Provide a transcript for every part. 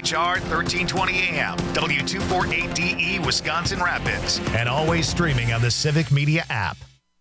WFHR 1320 AM, W248DE Wisconsin Rapids, and always streaming on the Civic Media app.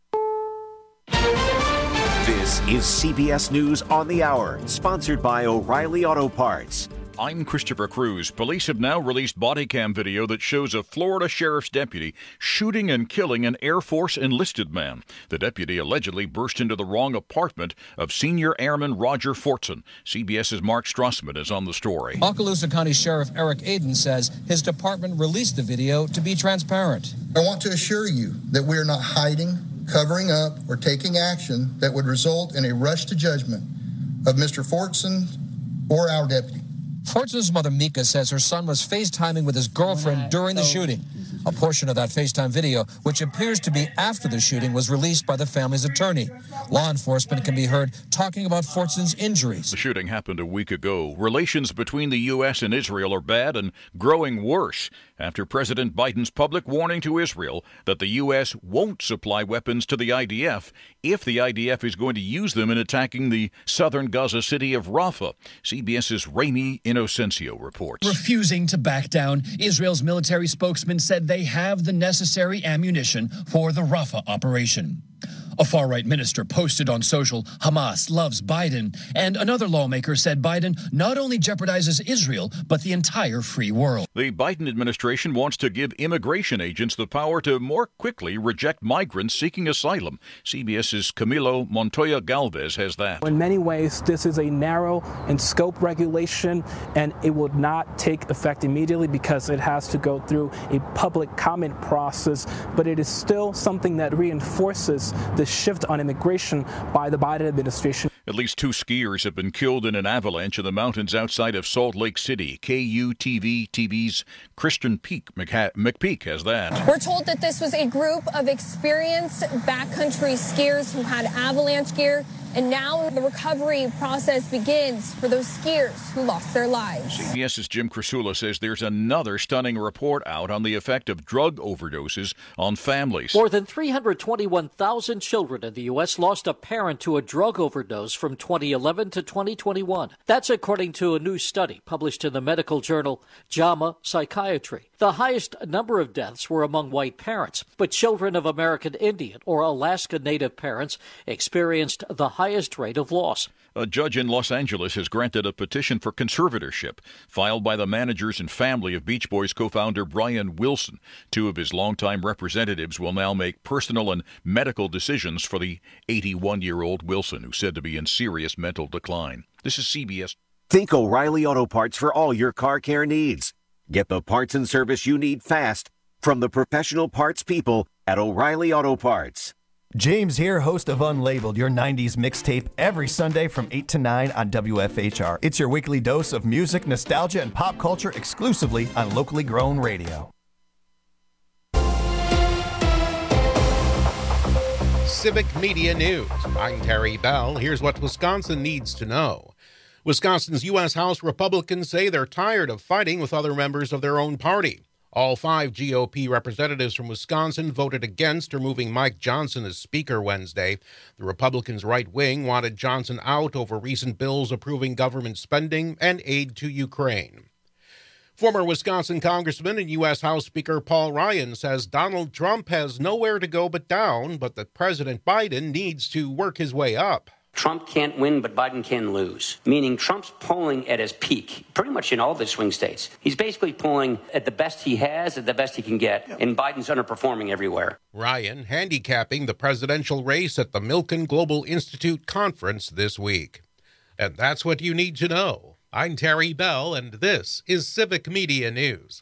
This is CBS News on the Hour, sponsored by O'Reilly Auto Parts. I'm Christopher Cruz. Police have now released body cam video that shows a Florida sheriff's deputy shooting and killing an Air Force enlisted man. The deputy allegedly burst into the wrong apartment of Senior Airman Roger Fortson. CBS's Mark Strassman is on the story. Okaloosa County Sheriff Eric Aiden says his department released the video to be transparent. I want to assure you that we are not hiding, covering up, or taking action that would result in a rush to judgment of Mr. Fortson or our deputy. Fortson's mother, Mika, says her son was FaceTiming with his girlfriend during the shooting. A portion of that FaceTime video, which appears to be after the shooting, was released by the family's attorney. Law enforcement can be heard talking about Fortson's injuries. The shooting happened a week ago. Relations between the U.S. and Israel are bad and growing worse after President Biden's public warning to Israel that the U.S. won't supply weapons to the IDF if the IDF is going to use them in attacking the southern Gaza city of Rafah. CBS's Rami Inocencio reports. Refusing to back down, Israel's military spokesman said they have the necessary ammunition for the Rafah operation. A far-right minister posted on social, Hamas loves Biden, and another lawmaker said Biden not only jeopardizes Israel, but the entire free world. The Biden administration wants to give immigration agents the power to more quickly reject migrants seeking asylum. CBS's Camilo Montoya Galvez has that. In many ways, this is a narrow in scope regulation, and it would not take effect immediately because it has to go through a public comment process, but it is still something that reinforces the shift on immigration by the Biden administration. At least 2 skiers have been killed in an avalanche in the mountains outside of Salt Lake City. KUTV-TV's Kristen McPeak has that. We're told that this was a group of experienced backcountry skiers who had avalanche gear, and now the recovery process begins for those skiers who lost their lives. CBS's Jim Krasula says there's another stunning report out on the effect of drug overdoses on families. More than 321,000 children in the U.S. lost a parent to a drug overdose from 2011 to 2021. That's according to a new study published in the medical journal JAMA Psychiatry. The highest number of deaths were among white parents, but children of American Indian or Alaska Native parents experienced the highest rate of loss. A judge in Los Angeles has granted a petition for conservatorship filed by the managers and family of Beach Boys co-founder Brian Wilson. 2 of his longtime representatives will now make personal and medical decisions for the 81-year-old Wilson, who's said to be in serious mental decline. This is CBS. Think O'Reilly Auto Parts for all your car care needs. Get the parts and service you need fast from the professional parts people at O'Reilly Auto Parts. James here, host of Unlabeled, your 90s mixtape, every Sunday from 8 to 9 on WFHR. It's your weekly dose of music, nostalgia, and pop culture exclusively on locally grown radio. Civic Media News. I'm Terry Bell. Here's what Wisconsin needs to know. Wisconsin's U.S. House Republicans say they're tired of fighting with other members of their own party. All 5 GOP representatives from Wisconsin voted against removing Mike Johnson as Speaker Wednesday. The Republicans' right wing wanted Johnson out over recent bills approving government spending and aid to Ukraine. Former Wisconsin Congressman and U.S. House Speaker Paul Ryan says Donald Trump has nowhere to go but down, but that President Biden needs to work his way up. Trump can't win, but Biden can lose, meaning Trump's polling at his peak, pretty much in all the swing states. He's basically polling at the best he has, at the best he can get, and Biden's underperforming everywhere. Ryan handicapping the presidential race at the Milken Global Institute conference this week. And that's what you need to know. I'm Terry Bell, and this is Civic Media News.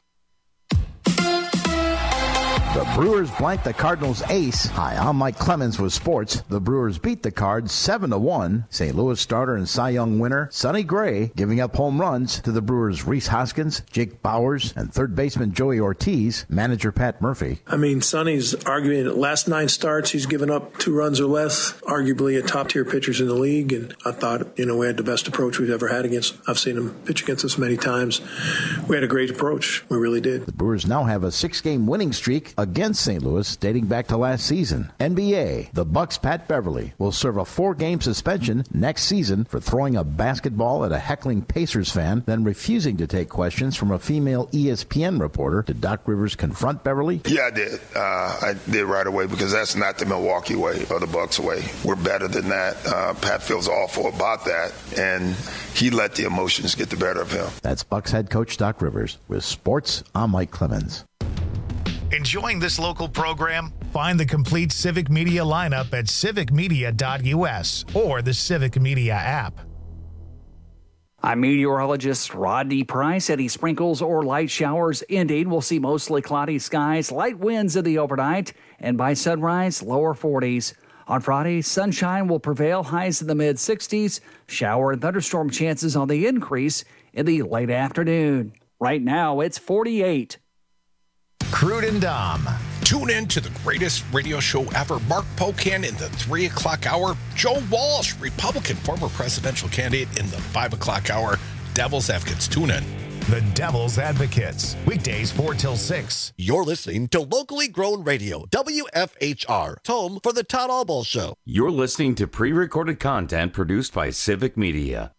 The Brewers blanked the Cardinals' ace. Hi, I'm Mike Clemens with sports. The Brewers beat the Cards 7-1. St. Louis starter and Cy Young winner Sonny Gray giving up home runs to the Brewers' Rhys Hoskins, Jake Bauers, and third baseman Joey Ortiz. Manager Pat Murphy. I mean, Sonny's arguing the last 9 starts, he's given up 2 runs or less. Arguably a top-tier pitchers in the league, and I thought, we had the best approach we've ever had against. I've seen him pitch against us many times. We had a great approach. We really did. The Brewers now have a 6-game winning streak against St. Louis dating back to last season. NBA, the Bucks' Pat Beverly will serve a 4-game suspension next season for throwing a basketball at a heckling Pacers fan, then refusing to take questions from a female ESPN reporter. Did Doc Rivers confront Beverly? Yeah, I did. I did right away because that's not the Milwaukee way or the Bucks way. We're better than that. Pat feels awful about that, and he let the emotions get the better of him. That's Bucks head coach Doc Rivers. With sports, I'm Mike Clemens. Enjoying this local program? Find the complete Civic Media lineup at civicmedia.us or the Civic Media app. I'm meteorologist Rodney Price. Any sprinkles or light showers ending. We'll see mostly cloudy skies, light winds in the overnight, and by sunrise, lower 40s. On Friday, sunshine will prevail, highs in the mid-60s. Shower and thunderstorm chances on the increase in the late afternoon. Right now, it's 48. Crude and Dom. Tune in to the greatest radio show ever. Mark Pocan in the 3 o'clock hour. Joe Walsh, Republican former presidential candidate, in the 5 o'clock hour. Devil's Advocates. Tune in. The Devil's Advocates. Weekdays 4 till 6. You're listening to locally grown radio, WFHR, home for the Todd Albaugh Show. You're listening to pre-recorded content produced by Civic Media.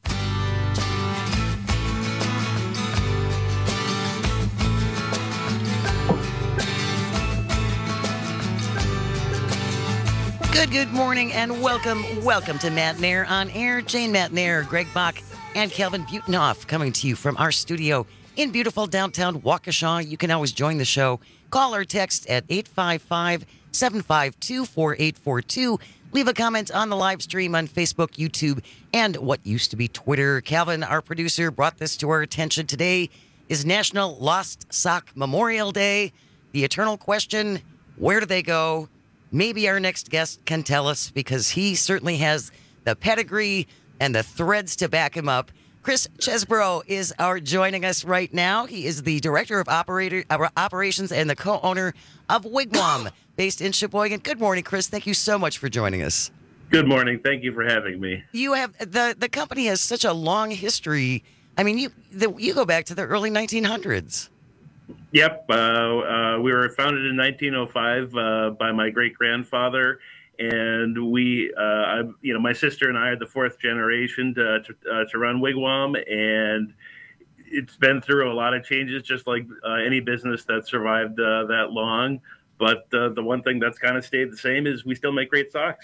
Good morning and welcome to Matt Nair on Air. Jane Matt Nair, Greg Bach, and Calvin Butenoff coming to you from our studio in beautiful downtown Waukesha. You can always join the show. Call or text at 855-752-4842. Leave a comment on the live stream on Facebook, YouTube, and what used to be Twitter. Calvin, our producer, brought this to our attention. Today is National Lost Sock Memorial Day. The eternal question, where do they go? Maybe our next guest can tell us, because he certainly has the pedigree and the threads to back him up. Chris Chesbrough is joining us right now. He is the Director of Operations and the co-owner of Wigwam, based in Sheboygan. Good morning, Chris. Thank you so much for joining us. Good morning. Thank you for having me. You have the company has such a long history. I mean, you go back to the early 1900s. Yep. We were founded in 1905 by my great-grandfather, and my sister and I are the fourth generation to run Wigwam, and it's been through a lot of changes, just like any business that survived that long. But the one thing that's kind of stayed the same is we still make great socks.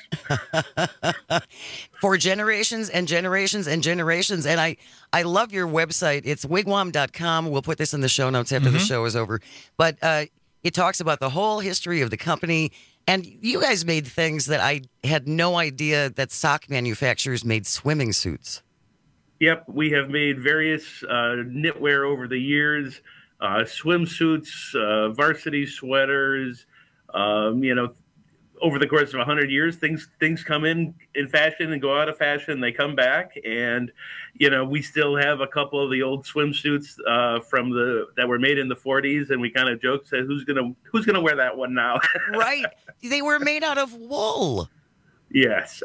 For generations and generations and generations. And I love your website. It's wigwam.com. We'll put this in the show notes after the show is over. But it talks about the whole history of the company. And you guys made things that I had no idea that sock manufacturers made swimming suits. Yep. We have made various knitwear over the years. Swimsuits, varsity sweaters, over the course of 100 years, things come in fashion and go out of fashion. They come back, and we still have a couple of the old swimsuits that were made in the 40s, and we kind of joke, say, who's gonna wear that one now? Right? They were made out of wool. Yes.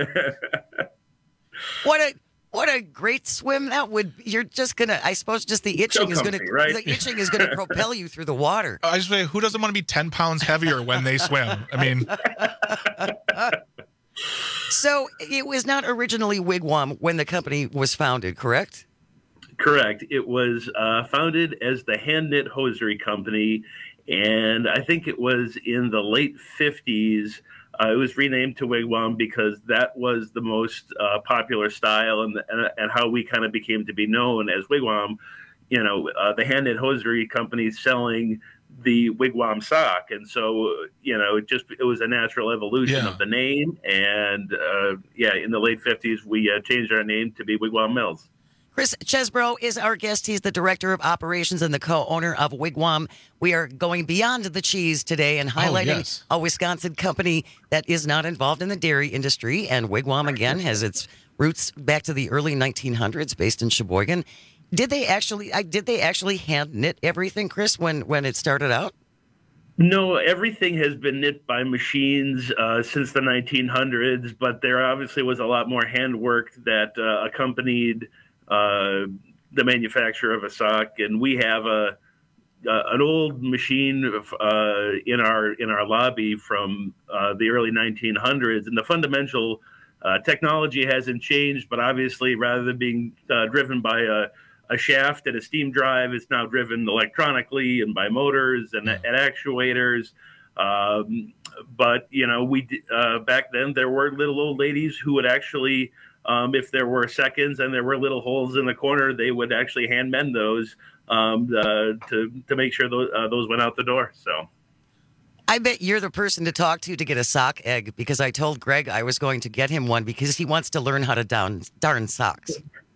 What a great swim that would be. You're just gonna, I suppose, just the itching is gonna, right? The itching is gonna propel you through the water. I just say, who doesn't want to be 10 pounds heavier when they swim? I mean, so it was not originally Wigwam when the company was founded, correct? Correct. It was founded as the Hand Knit Hosiery Company, and I think it was in the late 50s. It was renamed to Wigwam because that was the most popular style and how we kind of became to be known as Wigwam. The Hand Knit Hosiery Company selling the Wigwam sock, and so it was a natural evolution of the name. And in the late 50s, we changed our name to be Wigwam Mills. Chris Chesbrough is our guest. He's the Director of Operations and the co-owner of Wigwam. We are going beyond the cheese today and highlighting a Wisconsin company that is not involved in the dairy industry. And Wigwam, again, has its roots back to the early 1900s, based in Sheboygan. Did they actually hand knit everything, Chris, when it started out? No, everything has been knit by machines since the 1900s, but there obviously was a lot more handwork that accompanied the manufacture of a sock. And we have an old machine in our lobby from the early 1900s, and the fundamental technology hasn't changed, but obviously, rather than being driven by a shaft and a steam drive, it's now driven electronically and by motors and actuators. But we back then there were little old ladies who would actually, if there were seconds and there were little holes in the corner, they would actually hand mend those to make sure those went out the door. So. I bet you're the person to talk to get a sock egg, because I told Greg I was going to get him one because he wants to learn how to darn socks.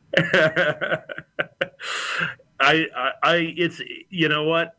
It's, you know what?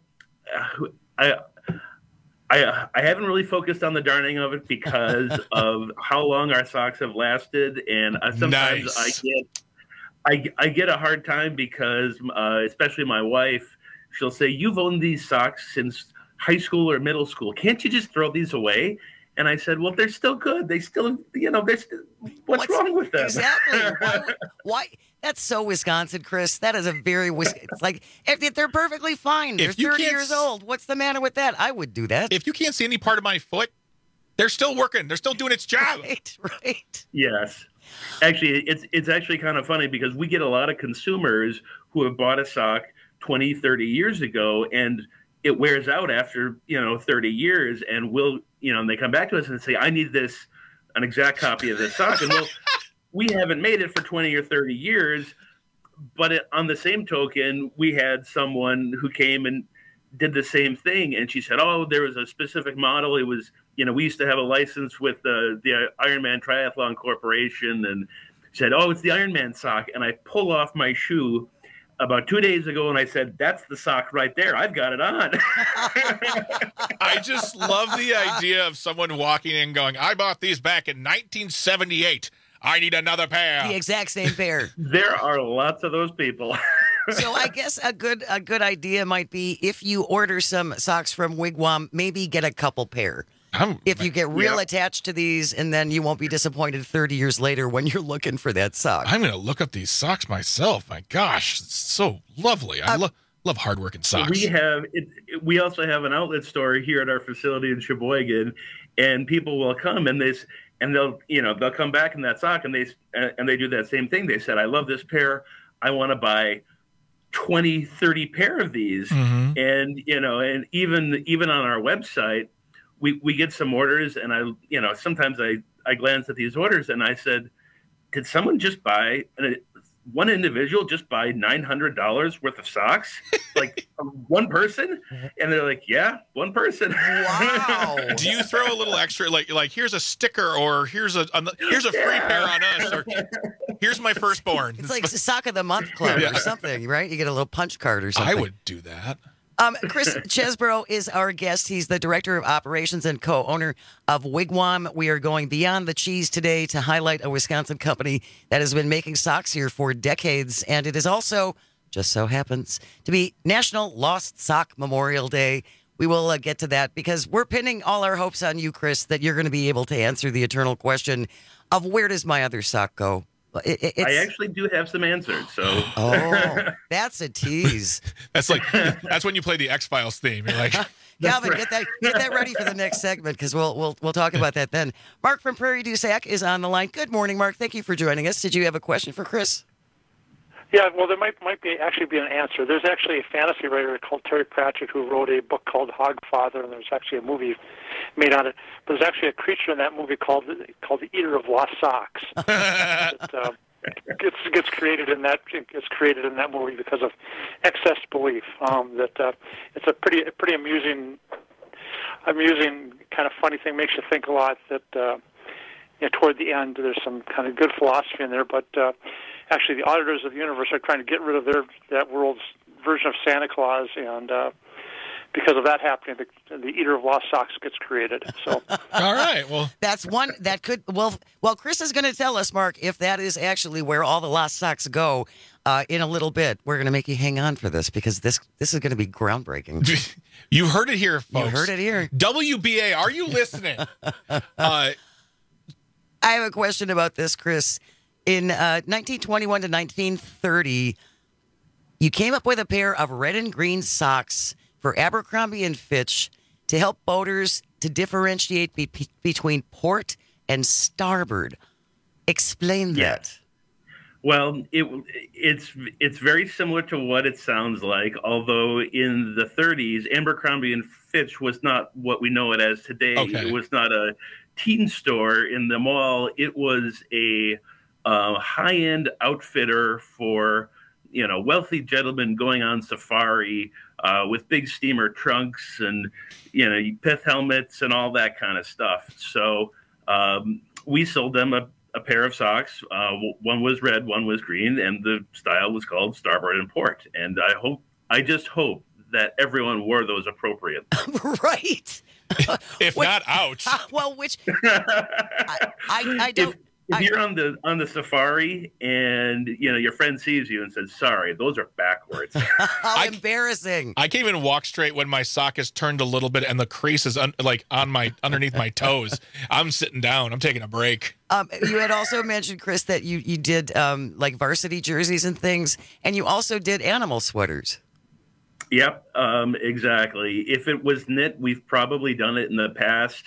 I haven't really focused on the darning of it because of how long our socks have lasted, and sometimes I get a hard time because, especially my wife, she'll say, "You've owned these socks since high school or middle school. Can't you just throw these away?" And I said, "Well, they're still good. They still, what's wrong with them?" Exactly. Why? That's so Wisconsin, Chris. That is a very Wisconsin. It's like, if they're perfectly fine. They're 30 years old. What's the matter with that? I would do that. If you can't see any part of my foot, they're still working. They're still doing its job. Right. Yes. Actually, it's actually kind of funny because we get a lot of consumers who have bought a sock 20, 30 years ago, and it wears out after, 30 years, and and they come back to us and say, "I need an exact copy of this sock." And we haven't made it for 20 or 30 years, but on the same token, we had someone who came and did the same thing, and she said, "Oh, there was a specific model. It was, we used to have a license with the Ironman Triathlon Corporation," and said, "Oh, it's the Ironman sock." And I pull off my shoe about 2 days ago, and I said, "That's the sock right there. I've got it on." I just love the idea of someone walking in going, "I bought these back in 1978. I need another pair." The exact same pair. There are lots of those people. So I guess a good idea might be, if you order some socks from Wigwam, maybe get a couple pair. If you get real attached to these, and then you won't be disappointed 30 years later when you're looking for that sock. I'm going to look up these socks myself. My gosh, it's so lovely. I love hardworking socks. We also have an outlet store here at our facility in Sheboygan, and people will come and they'll come back in that sock, and they do that same thing. They said, "I love this pair. I want to buy 20, 30 pair of these." Mm-hmm. And even on our website, we get some orders, and sometimes I glance at these orders and I said, "Did someone just buy one individual just buy $900 worth of socks?" Like one person? And they're like, "Yeah, one person." Wow. Do you throw a little extra, like here's a sticker, or here's a free pair on us, or here's my firstborn? It's like the Sock of the Month Club or something, right? You get a little punch card or something. I would do that. Chris Chesborough is our guest. He's the Director of Operations and co-owner of Wigwam. We are going beyond the cheese today to highlight a Wisconsin company that has been making socks here for decades. And it is also, just so happens, to be National Lost Sock Memorial Day. We will get to that because we're pinning all our hopes on you, Chris, that you're going to be able to answer the eternal question of where does my other sock go? I actually do have some answers. So, that's a tease. That's when you play the X-Files theme. You're like, Calvin, get that ready for the next segment because we'll talk about that then. Mark from Prairie du Sac is on the line. Good morning, Mark. Thank you for joining us. Did you have a question for Chris? Yeah, well, there might be an answer. There's actually a fantasy writer called Terry Pratchett who wrote a book called Hogfather, and there's actually a movie made on it. But there's actually a creature in that movie called the Eater of Lost Socks. It gets created in that movie because of excess belief. It's a pretty amusing kind of funny thing. Makes you think a lot. That toward the end there's some kind of good philosophy in there, but. Actually, the auditors of the universe are trying to get rid of that world's version of Santa Claus, and because of that happening, the Eater of Lost Socks gets created. So, all right, well, that's one that could. Well, Chris is going to tell us, Mark, if that is actually where all the lost socks go. In a little bit, we're going to make you hang on for this because this is going to be groundbreaking. You heard it here, folks. You heard it here. WBA, are you listening? I have a question about this, Chris. In 1921 to 1930, you came up with a pair of red and green socks for Abercrombie & Fitch to help boaters to differentiate between port and starboard. Explain that. Well, it's very similar to what it sounds like, although in the 30s, Abercrombie & Fitch was not what we know it as today. Okay. It was not a teen store in the mall. It was a high-end outfitter for, wealthy gentlemen going on safari with big steamer trunks and, pith helmets and all that kind of stuff. So we sold them a pair of socks. One was red, one was green, and the style was called Starboard and Port. And I just hope that everyone wore those appropriately. Right. If not, ouch. Well, which I don't. If you're on the safari and your friend sees you and says, "Sorry, those are backwards." How embarrassing! I can't even walk straight when my sock is turned a little bit and the crease is underneath my toes. I'm sitting down. I'm taking a break. You had also mentioned, Chris, that you did like varsity jerseys and things, and you also did animal sweaters. Yep, exactly. If it was knit, we've probably done it in the past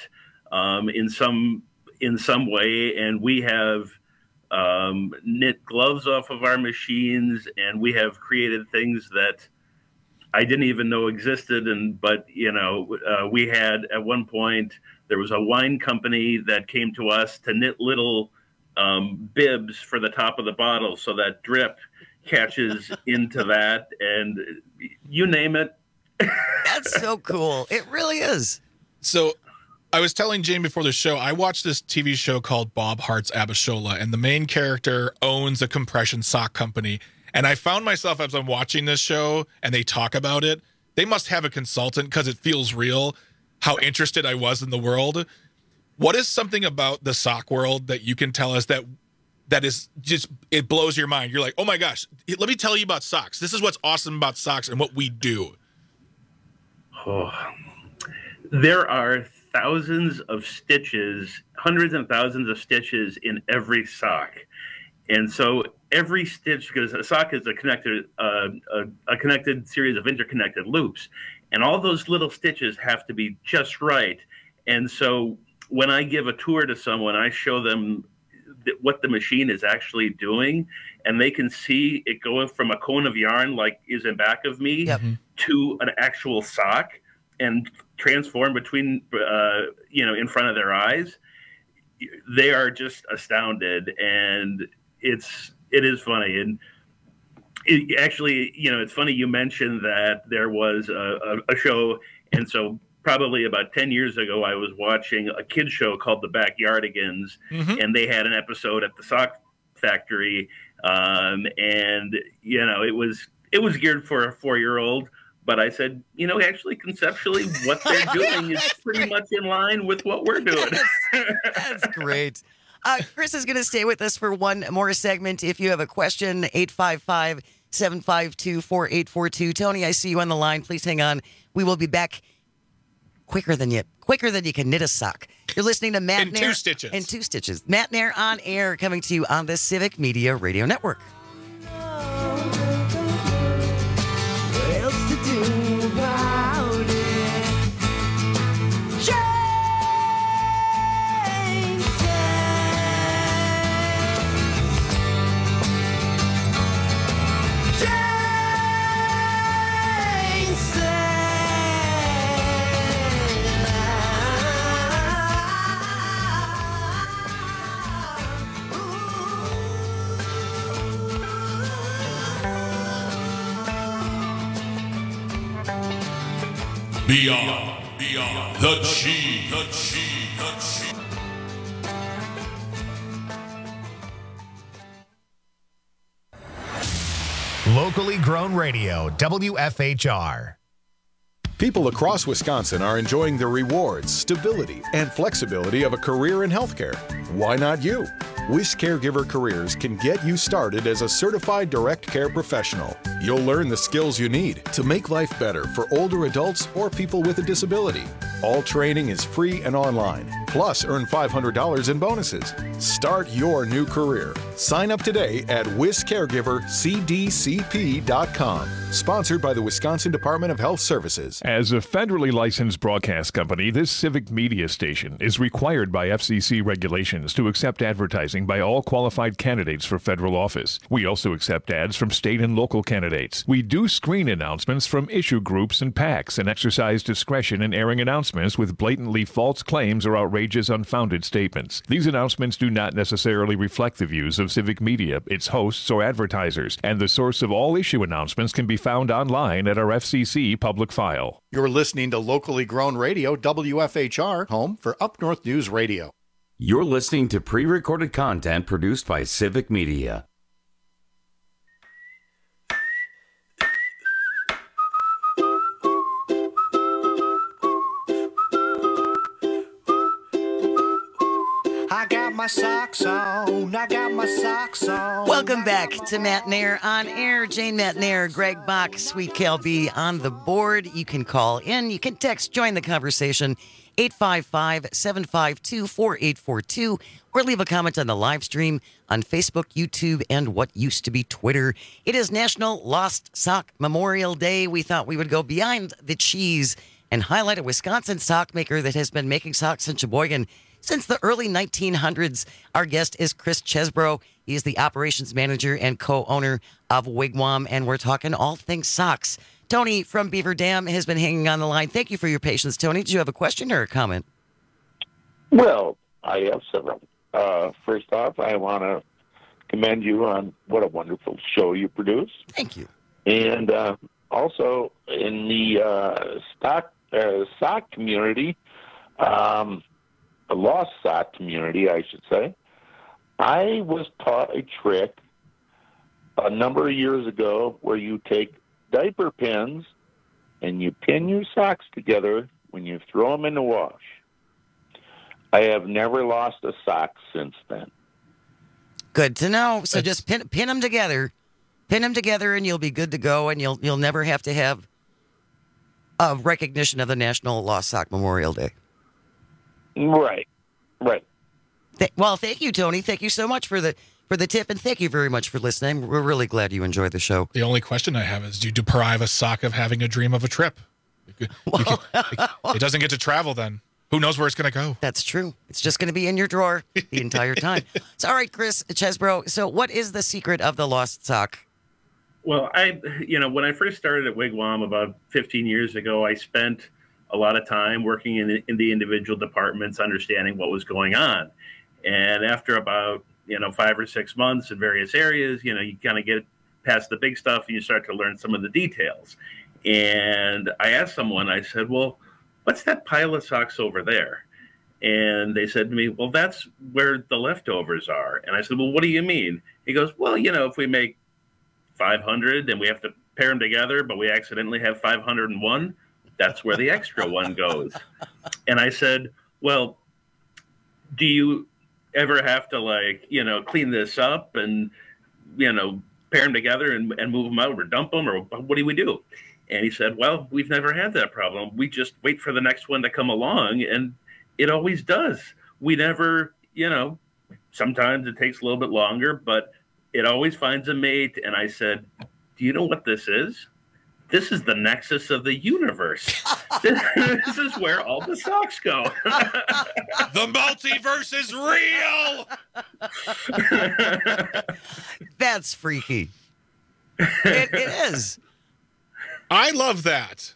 in some way, and we have knit gloves off of our machines, and we have created things that I didn't even know existed. But we had at one point, there was a wine company that came to us to knit little bibs for the top of the bottle so that drip catches into that, and you name it. That's so cool. It really is. So I was telling Jane before the show, I watched this TV show called Bob Hart's Abishola, and the main character owns a compression sock company. And I found myself, as I'm watching this show and they talk about it, they must have a consultant because it feels real, how interested I was in the world. What is something about the sock world that you can tell us that is just, it blows your mind? You're like, oh my gosh, let me tell you about socks. This is what's awesome about socks and what we do. Oh, there are thousands of stitches, hundreds and thousands of stitches in every sock. And so every stitch, because a sock is a connected series of interconnected loops, and all those little stitches have to be just right. And so when I give a tour to someone, I show them what the machine is actually doing, and they can see it going from a cone of yarn like is in back of me to an actual sock and transform between in front of their eyes. They are just astounded, and it is funny. And it's funny you mentioned that there was a show, and so probably about 10 years ago, I was watching a kid's show called The Backyardigans, and they had an episode at the sock factory, and it was geared for a 4-year-old. But I said, actually, conceptually, what they're doing is pretty much in line with what we're doing. That's great. Chris is going to stay with us for one more segment. If you have a question, 855-752-4842. Tony, I see you on the line. Please hang on. We will be back quicker than you can knit a sock. You're listening to Matt Nair. In 2 stitches. Matt Nair on air, coming to you on the Civic Media Radio Network. Beyond the Chi. Locally grown radio, WFHR. People across Wisconsin are enjoying the rewards, stability, and flexibility of a career in healthcare. Why not you? Wish Caregiver Careers can get you started as a certified direct care professional. You'll learn the skills you need to make life better for older adults or people with a disability. All training is free and online. Plus, earn $500 in bonuses. Start your new career. Sign up today at WisCaregiverCDCP.com. Sponsored by the Wisconsin Department of Health Services. As a federally licensed broadcast company, this civic media station is required by FCC regulations to accept advertising by all qualified candidates for federal office. We also accept ads from state and local candidates. We do screen announcements from issue groups and PACs and exercise discretion in airing announcements with blatantly false claims or outrageous, unfounded statements. These announcements do not necessarily reflect the views of Civic Media, its hosts, or advertisers, and the source of all issue announcements can be found online at our FCC public file. You're listening to locally grown radio, WFHR, home for Up North News Radio. You're listening to pre-recorded content produced by Civic Media. I got my socks on. I got my socks on. Welcome back to Matt Nair on air. Jane Matt Nair, Greg Bach, Sweet Cal B on the board. You can call in. You can text, join the conversation, 855-752-4842, or leave a comment on the live stream on Facebook, YouTube, and what used to be Twitter. It is National Lost Sock Memorial Day. We thought we would go beyond the cheese and highlight a Wisconsin sock maker that has been making socks in Sheboygan since the early 1900s. Our guest is Chris Chesbro. He is the operations manager and co-owner of Wigwam, and we're talking all things socks. Tony from Beaver Dam has been hanging on the line. Thank you for your patience, Tony. Did you have a question or a comment? Well, I have several. First off, I want to commend you on what a wonderful show you produce. Thank you. And also, in the sock community, a lost sock community, I should say, I was taught a trick a number of years ago where you take diaper pins and you pin your socks together when you throw them in the wash. I have never lost a sock since then. Good to know. So just pin them together. Pin them together and you'll be good to go, and you'll never have to have a recognition of the National Lost Sock Memorial Day. Right. Well, thank you, Tony. Thank you so much for the tip, and thank you very much for listening. We're really glad you enjoyed the show. The only question I have is, do you deprive a sock of having a dream of a trip? It doesn't get to travel then. Who knows where it's going to go? That's true. It's just going to be in your drawer the entire time. So, all right, Chris Chesbro. So what is the secret of the lost sock? Well, when I first started at Wigwam about 15 years ago, I spent a lot of time working in the individual departments, understanding what was going on. And after about, 5 or 6 months in various areas, you kind of get past the big stuff and you start to learn some of the details. And I asked someone, I said, well, what's that pile of socks over there? And they said to me, well, that's where the leftovers are. And I said, well, what do you mean? He goes, well, if we make 500 and we have to pair them together, but we accidentally have 501, that's where the extra one goes. And I said, well, do you ever have to clean this up and, pair them together and move them out or dump them, or what do we do? And he said, well, we've never had that problem. We just wait for the next one to come along, and it always does. We never, sometimes it takes a little bit longer, but it always finds a mate. And I said, do you know what this is? This is the nexus of the universe. This is where all the socks go. The multiverse is real. That's freaky. It is. I love that.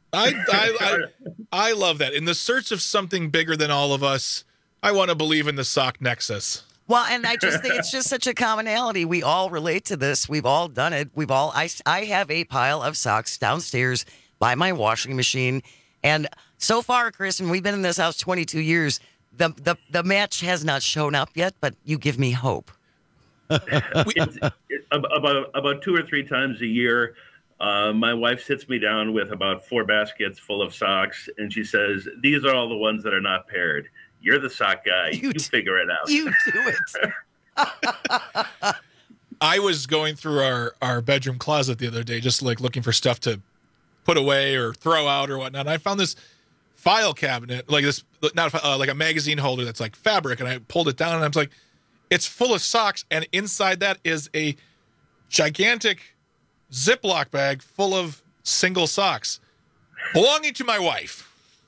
I love that. In the search of something bigger than all of us, I want to believe in the sock nexus. Well, and I just think it's just such a commonality. We all relate to this. We've all done it. I have a pile of socks downstairs by my washing machine. And so far, Chris, and we've been in this house 22 years, the match has not shown up yet, but you give me hope. About 2 or 3 times a year, my wife sits me down with about 4 baskets full of socks, and she says, these are all the ones that are not paired. You're the sock guy. You figure it out. You do it. I was going through our bedroom closet the other day, just like looking for stuff to put away or throw out or whatnot. And I found this file cabinet, like this, not like a magazine holder that's like fabric. And I pulled it down and I was like, it's full of socks. And inside that is a gigantic Ziploc bag full of single socks belonging to my wife.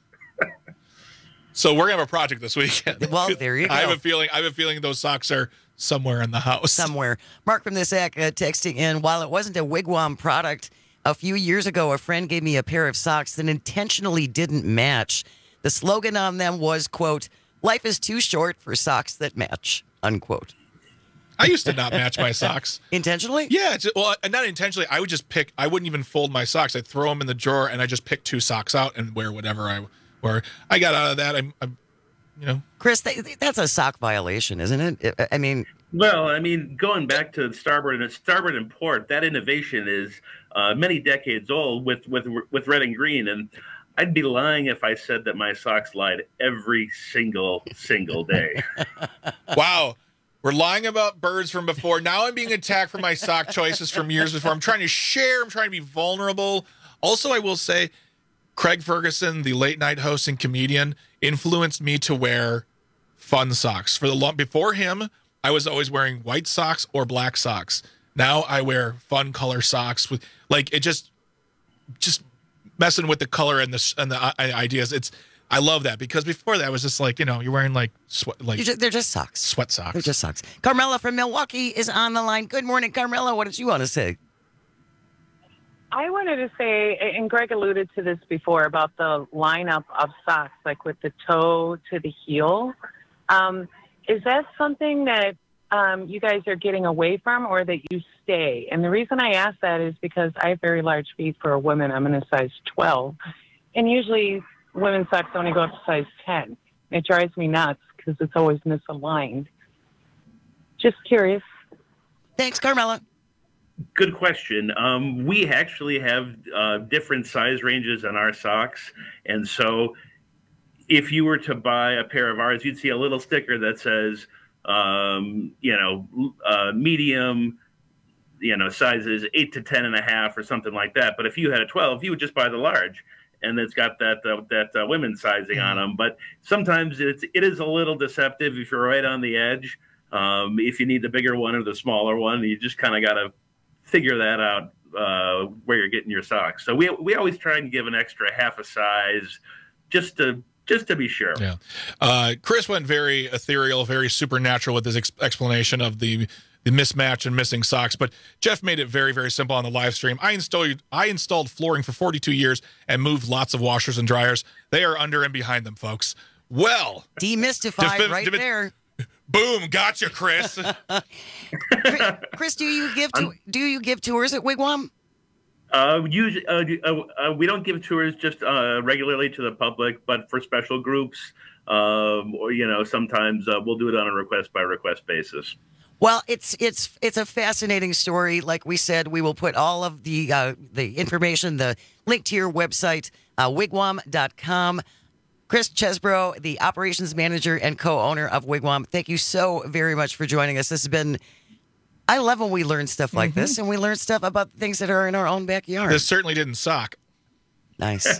So we're gonna have a project this weekend. Well, there you go. I have a feeling those socks are somewhere in the house. Somewhere. Mark from the Sac texting in, while it wasn't a Wigwam product, a few years ago, a friend gave me a pair of socks that intentionally didn't match. The slogan on them was, quote, "Life is too short for socks that match," unquote. I used to not match my socks. Intentionally? Yeah. Well, not intentionally. I would just pick. I wouldn't even fold my socks. I'd throw them in the drawer and I just pick 2 socks out and wear whatever I wear. I got out of that. I'm Chris, that's a sock violation, isn't it? I mean. Well, I mean, going back to Starboard and Port, that innovation is many decades old with red and green, and I'd be lying if I said that my socks lied every single day. Wow. We're lying about birds from before. Now I'm being attacked for my sock choices from years before. I'm trying to share. I'm trying to be vulnerable. Also, I will say, Craig Ferguson, the late night host and comedian, influenced me to wear fun socks. Before him, I was always wearing white socks or black socks. Now I wear fun color socks with it just messing with the color and the ideas. I love that because before that was just like, you're wearing they're just socks. Sweat socks. They're just socks. Carmela from Milwaukee is on the line. Good morning, Carmela. What did you want to say? I wanted to say, and Greg alluded to this before about the lineup of socks, like with the toe to the heel. Is that something that you guys are getting away from or that you stay? And the reason I ask that is because I have very large feet for a woman. I'm in a size 12. And usually women's socks only go up to size 10. It drives me nuts because it's always misaligned. Just curious. Thanks, Carmela. Good question. We actually have different size ranges on our socks. And so if you were to buy a pair of ours, you'd see a little sticker that says, medium, sizes 8 to 10.5 or something like that. But if you had a 12, you would just buy the large. And it's got that women's sizing on them. But sometimes it is a little deceptive if you're right on the edge. If you need the bigger one or the smaller one, you just kind of got to figure that out where you're getting your socks. So we always try and give an extra half a size just to be sure. Yeah. Chris went very ethereal, very supernatural with his explanation of the mismatch and missing socks. But Jeff made it very, very simple on the live stream. I installed flooring for 42 years and moved lots of washers and dryers. They are under and behind them, folks. Well, demystified there. Boom, gotcha, Chris. Chris, do you give tours at Wigwam? Usually, we don't give tours just regularly to the public, but for special groups, or sometimes we'll do it on a request by request basis. Well, it's a fascinating story. Like we said, we will put all of the information, the link to your website, wigwam.com. Chris Chesbro, the operations manager and co-owner of Wigwam, thank you so very much for joining us. This has been, I love when we learn stuff like this, and we learn stuff about things that are in our own backyard. This certainly didn't suck. Nice.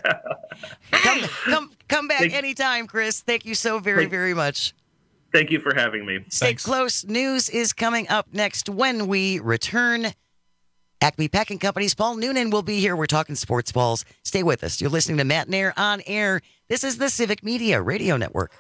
Come back anytime, Chris. Thank you so very, very much. Thank you for having me. Stay close. News is coming up next when we return. Acme Packing Company's Paul Noonan will be here. We're talking sports balls. Stay with us. You're listening to Matt Nair on Air. This is the Civic Media Radio Network.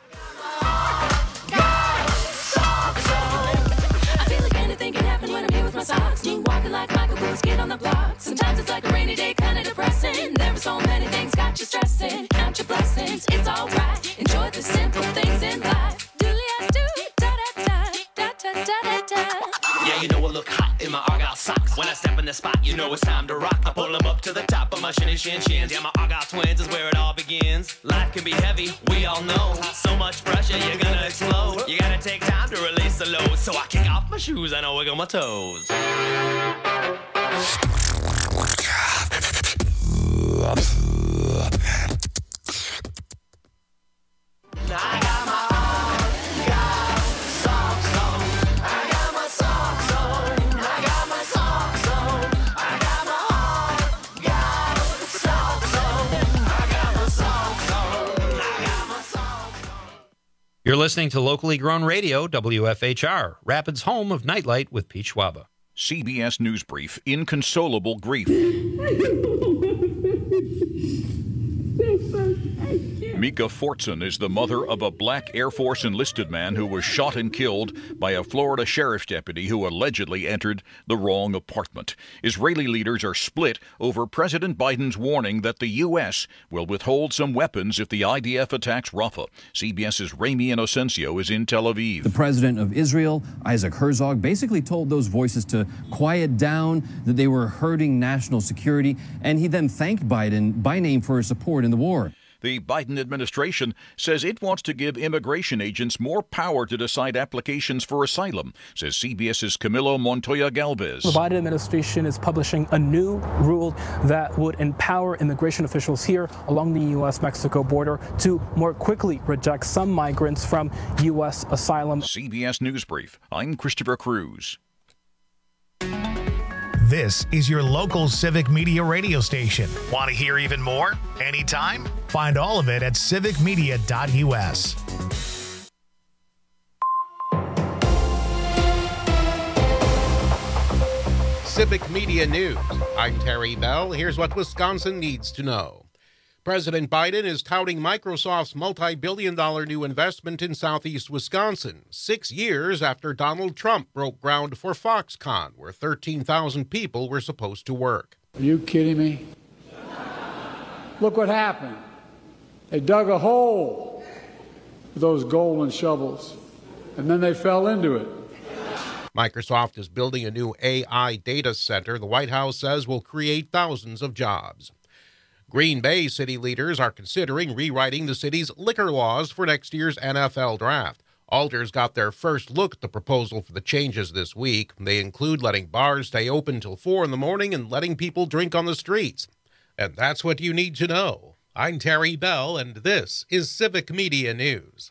I feel like anything can happen when I'm here with my socks. You walking like Michael Boo's kid on the block. Sometimes it's like a rainy day, kind of depressing. There are so many things got you stressing. Count your blessings, it's all right. Enjoy the simple things in life. Yeah, you know I look hot in my Argyle socks. When I step in the spot, you know it's time to rock. I pull them up to the top of my shinny shin shins. Yeah, my Argyle twins is where it all begins. Life can be heavy, we all know. So much pressure, you're gonna explode. You gotta take time to release the load. So I kick off my shoes and I wiggle my toes. I got my Argyle socks on. I got You're listening to locally grown radio, WFHR, Rapids' home of Nightlight with Pete Schwaba. CBS News Brief, Inconsolable Grief. Mika Fortson is the mother of a black Air Force enlisted man who was shot and killed by a Florida sheriff's deputy who allegedly entered the wrong apartment. Israeli leaders are split over President Biden's warning that the U.S. will withhold some weapons if the IDF attacks Rafah. CBS's Rami Inocencio is in Tel Aviv. The president of Israel, Isaac Herzog, basically told those voices to quiet down, that they were hurting national security, and he then thanked Biden by name for his support in the war. The Biden administration says it wants to give immigration agents more power to decide applications for asylum, says CBS's Camilo Montoya Galvez. The Biden administration is publishing a new rule that would empower immigration officials here along the U.S.-Mexico border to more quickly reject some migrants from U.S. asylum. CBS News Brief. I'm Christopher Cruz. This is your local Civic Media radio station. Want to hear even more? Anytime? Find all of it at civicmedia.us. Civic Media News. I'm Terry Bell. Here's what Wisconsin needs to know. President Biden is touting Microsoft's multi-billion-dollar new investment in southeast Wisconsin, 6 years after Donald Trump broke ground for Foxconn, where 13,000 people were supposed to work. Are you kidding me? Look what happened. They dug a hole with those golden shovels, and then they fell into it. Microsoft is building a new AI data center the White House says will create thousands of jobs. Green Bay city leaders are considering rewriting the city's liquor laws for next year's NFL draft. Alders got their first look at the proposal for the changes this week. They include letting bars stay open till 4 in the morning and letting people drink on the streets. And that's what you need to know. I'm Terry Bell, and this is Civic Media News.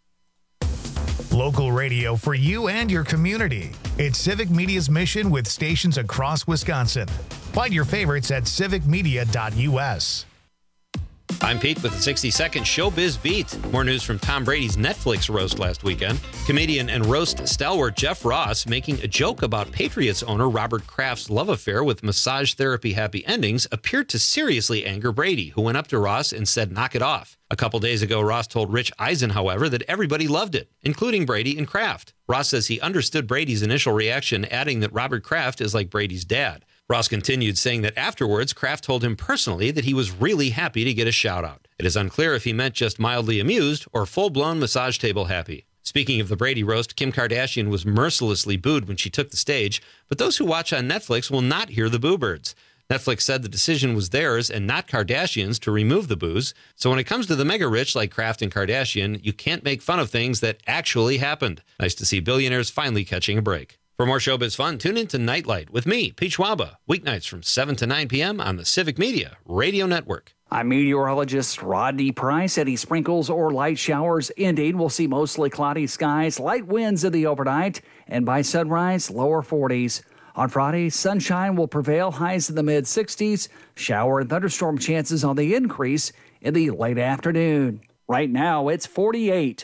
Local radio for you and your community. It's Civic Media's mission with stations across Wisconsin. Find your favorites at civicmedia.us. I'm Pete with the 60-second Showbiz Beat. More news from Tom Brady's Netflix roast last weekend. Comedian and roast stalwart Jeff Ross making a joke about Patriots owner Robert Kraft's love affair with massage therapy happy endings appeared to seriously anger Brady, who went up to Ross and said, "Knock it off." A couple days ago, Ross told Rich Eisen, however, that everybody loved it, including Brady and Kraft. Ross says he understood Brady's initial reaction, adding that Robert Kraft is like Brady's dad. Ross continued, saying that afterwards, Kraft told him personally that he was really happy to get a shout-out. It is unclear if he meant just mildly amused or full-blown massage table happy. Speaking of the Brady roast, Kim Kardashian was mercilessly booed when she took the stage, but those who watch on Netflix will not hear the boo birds. Netflix said the decision was theirs and not Kardashian's to remove the boos. So when it comes to the mega-rich like Kraft and Kardashian, you can't make fun of things that actually happened. Nice to see billionaires finally catching a break. For more showbiz fun, tune in to Nightlight with me, Pete Schwaba, weeknights from 7 to 9 p.m. on the Civic Media Radio Network. I'm meteorologist Rodney Price. Any sprinkles or light showers ending. We'll see mostly cloudy skies, light winds in the overnight, and by sunrise, lower 40s. On Friday, sunshine will prevail, highs in the mid-60s. Shower and thunderstorm chances on the increase in the late afternoon. Right now, it's 48.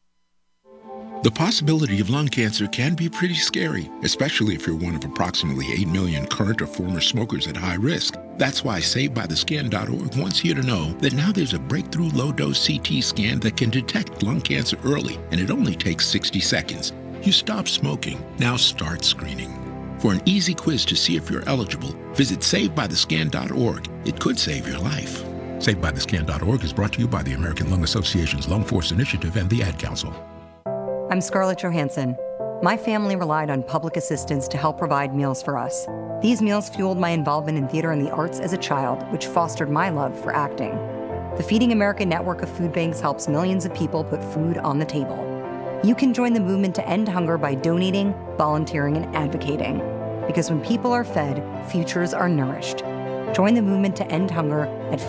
The possibility of lung cancer can be pretty scary, especially if you're one of approximately 8 million current or former smokers at high risk. That's why SaveByTheScan.org wants you to know that now there's a breakthrough low-dose CT scan that can detect lung cancer early, and it only takes 60 seconds. You stop smoking, now start screening. For an easy quiz to see if you're eligible, visit SaveByTheScan.org. It could save your life. SaveByTheScan.org is brought to you by the American Lung Association's Lung Force Initiative and the Ad Council. I'm Scarlett Johansson. My family relied on public assistance to help provide meals for us. These meals fueled my involvement in theater and the arts as a child, which fostered my love for acting. The Feeding America network of food banks helps millions of people put food on the table. You can join the movement to end hunger by donating, volunteering, and advocating. Because when people are fed, futures are nourished. Join the movement to end hunger at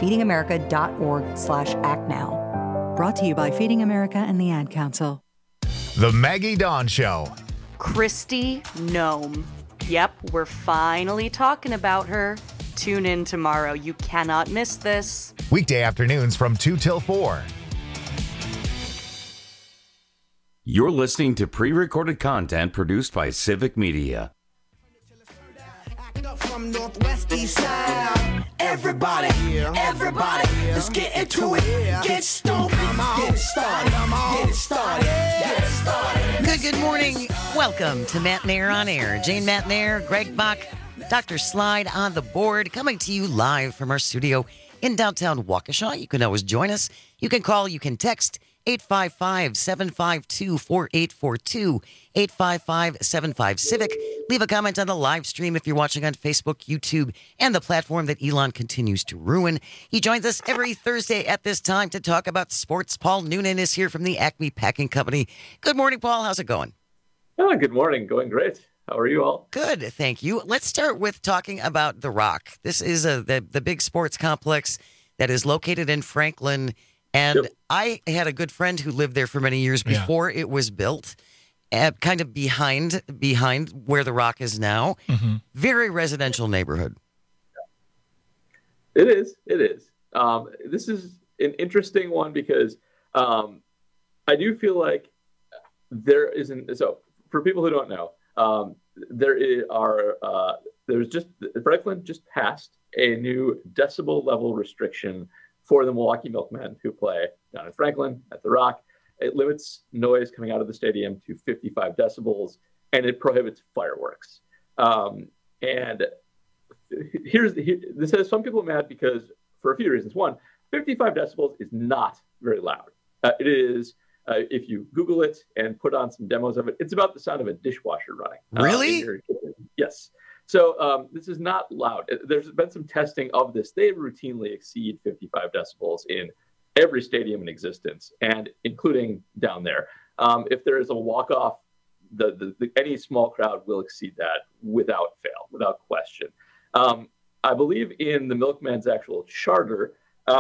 feedingamerica.org/actnow. Brought to you by Feeding America and the Ad Council. The Maggie Dawn Show. Kristi Noem. Yep, we're finally talking about her. Tune in tomorrow. You cannot miss this. Weekday afternoons from 2 till 4. You're listening to pre-recorded content produced by Civic Media. From Northwest East Side. Everybody, let's get into it. Get stoked, get it started, get it started, get it started. Good morning. Welcome to Matt Nair on Air. Jane Matt Nair, Greg Bach, Dr. Slide on the board, coming to you live from our studio in downtown Waukesha. You can always join us. You can call, you can text 855-752-4842, 855-75-CIVIC. Leave a comment on the live stream if you're watching on Facebook, YouTube, and the platform that Elon continues to ruin. He joins us every Thursday at this time to talk about sports. Paul Noonan is here from the Acme Packing Company. Good morning, Paul. How's it going? Oh, good morning. Going great. How are you all? Good, thank you. Let's start with talking about The Rock. This is the big sports complex that is located in Franklin. And yep. I had a good friend who lived there for many years before it was built, kind of behind where The Rock is now. Mm-hmm. Very residential neighborhood. It is. This is an interesting one because I do feel like there isn't. So for people who don't know, Franklin just passed a new decibel level restriction for the Milwaukee Milkmen who play down in Franklin at The Rock. It limits noise coming out of the stadium to 55 decibels, and it prohibits fireworks. And this has some people mad because for a few reasons. One, 55 decibels is not very loud. It is, if you Google it and put on some demos of it, it's about the sound of a dishwasher running. Really? Yes. So this is not loud. There's been some testing of this. They routinely exceed 55 decibels in every stadium in existence, and including down there. If there is a walk-off, any small crowd will exceed that without fail, without question. I believe in the Milkman's actual charter,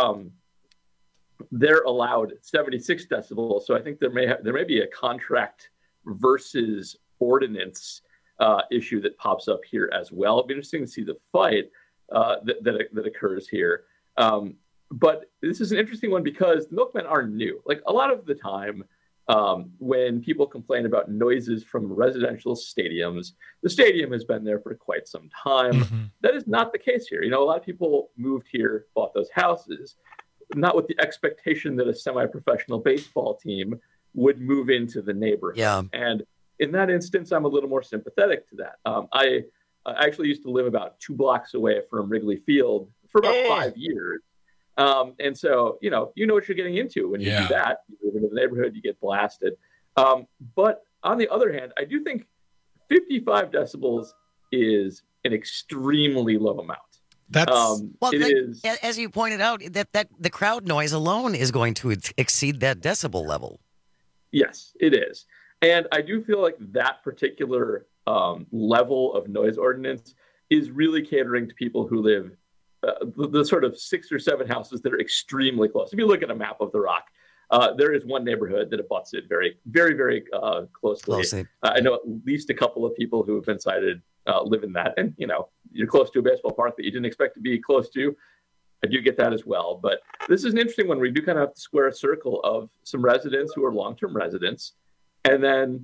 they're allowed 76 decibels. So I think there may be a contract versus ordinance issue that pops up here as well. It'll be interesting to see the fight that occurs here. But this is an interesting one because the Milkmen are new. Like a lot of the time when people complain about noises from residential stadiums, the stadium has been there for quite some time. Mm-hmm. That is not the case here. A lot of people moved here, bought those houses, not with the expectation that a semi-professional baseball team would move into the neighborhood. Yeah. And in that instance, I'm a little more sympathetic to that. I actually used to live about 2 blocks away from Wrigley Field for about 5 years. And so, you know what you're getting into when you do that. You live into the neighborhood, you get blasted. But on the other hand, I do think 55 decibels is an extremely low amount. Is, as you pointed out, that the crowd noise alone is going to exceed that decibel level. Yes, it is. And I do feel like that particular level of noise ordinance is really catering to people who live the sort of 6 or 7 houses that are extremely close. If you look at a map of The Rock, there is one neighborhood that abuts it very, very, very closely. I know at least a couple of people who have been cited live in that. And, you're close to a baseball park that you didn't expect to be close to. I do get that as well. But this is an interesting one where you do kind of have to square a circle of some residents who are long-term residents. And then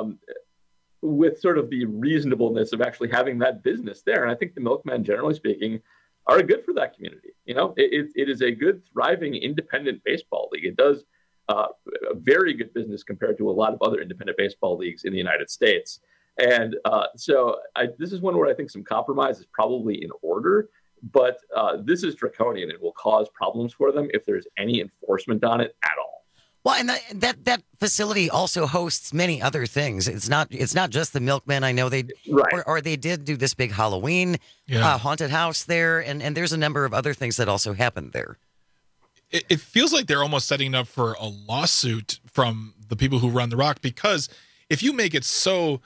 with sort of the reasonableness of actually having that business there. And I think the Milkmen, generally speaking, are good for that community. It is a good, thriving, independent baseball league. It does a very good business compared to a lot of other independent baseball leagues in the United States. And so this is one where I think some compromise is probably in order. But this is draconian. It will cause problems for them if there's any enforcement on it at all. Well, and that facility also hosts many other things. It's not just the Milkmen. I know they or they did do this big Halloween haunted house there, and there's a number of other things that also happened there. It feels like they're almost setting up for a lawsuit from the people who run The Rock, because if you make it so